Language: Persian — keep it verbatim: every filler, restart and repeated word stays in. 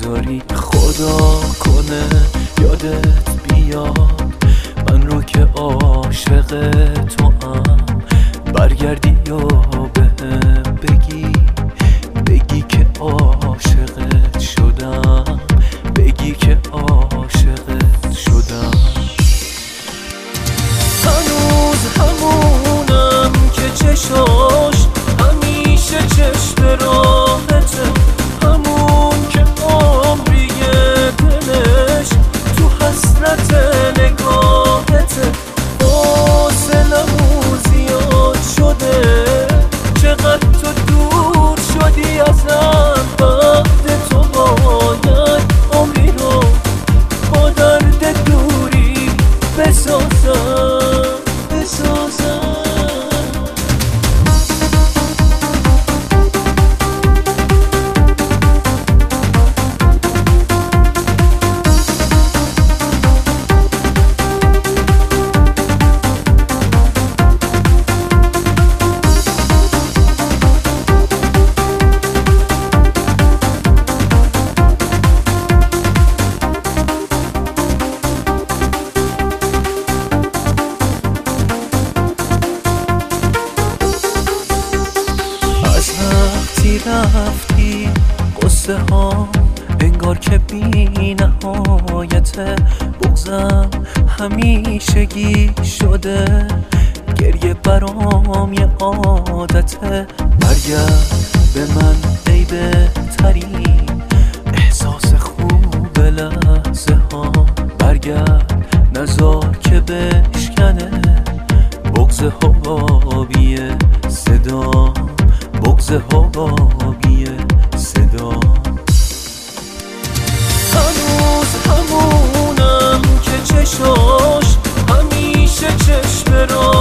نداری. خدا کنه یادت بیاد من رو که عاشق تو ام، برگردی یا بهم بگی بگی که عاشقت شدم، بگی که عاشقت شدم. هنوز همونم که چشاش همیشه چشم راحته، همون که عمریه دلش تو حسرت نگاهته. حوصله‌مون زیاد شده چقدر تو دور شدی ازم، بعد تو باید عمری رو با درد دوری بسازم بسازم. وقتی رفتی قصه ها انگار که بی نهایته، بغضم همیشگی شده، گریه برام یه عادته. برگرد به من ای بهترین احساس خوب لحظه ها، برگرد نذار که بشکنه بغض حبابی صدا، بغض حبابی صدا. هنوز همونم که چشاش همیشه چشم را